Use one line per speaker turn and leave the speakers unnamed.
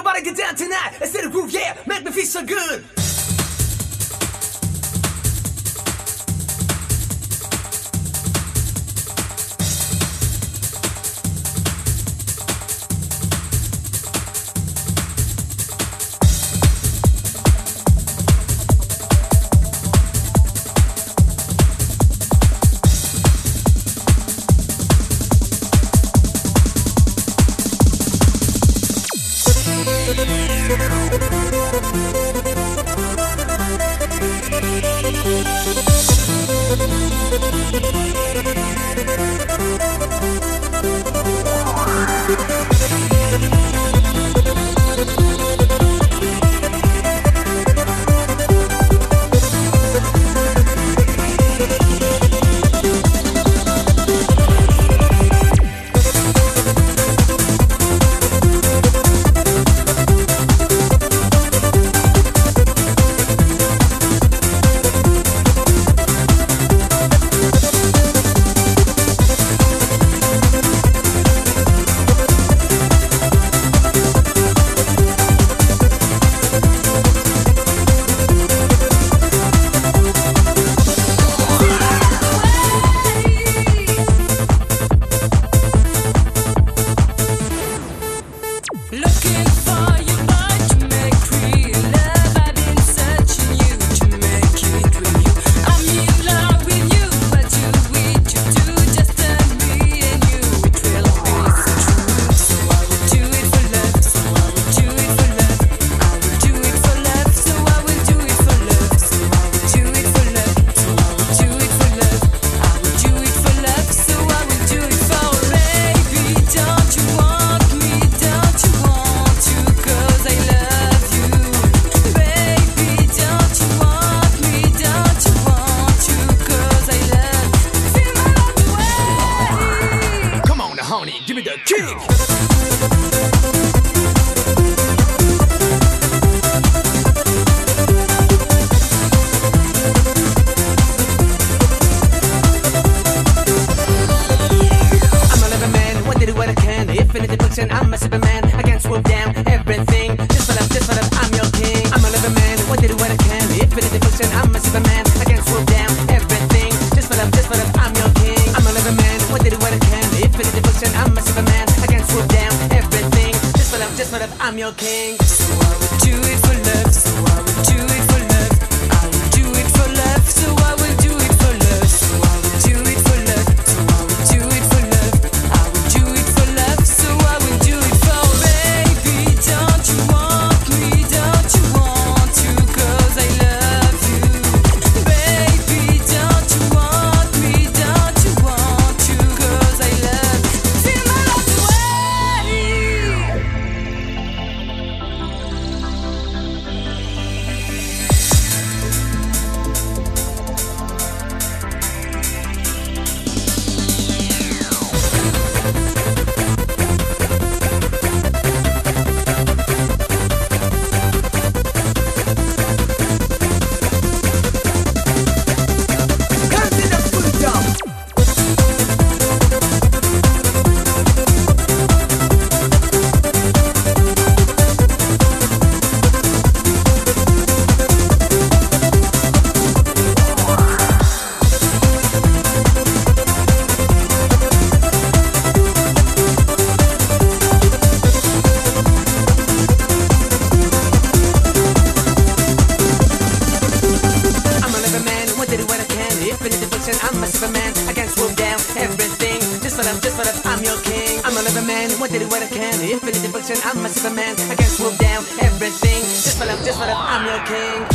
Everybody get down tonight. Let's hit the groove, yeah. Make me feel so good. Give me the kick! Infinity books and I'm a superman. I can swoop down everything. Just for love, I'm your king. I'm a living man, what to do what I can. Infinity books and I'm a superman. I can swoop down everything. Just for love, I'm your king. I'm a living man, what to do what I can. Infinity books and I'm a superman. I can swoop down everything. Just for love, I'm your king. So I would do it for love. So I would do it for love. I would do it for love. So I will do it for love. So I would do it for love. So I would do it for love. I would do it for love. So I will do it for baby. Don't you want me? Don't you want to? 'Cause I love you. Baby, don't you want me? Don't you want to? 'Cause I love you. Feel my love away. I'm a superman, I can swoop down everything. Just for love, I'm your king. I'm a living man, what to do what I can. Infinity books and I'm a superman, I can swoop down everything. Just for love, I'm your king.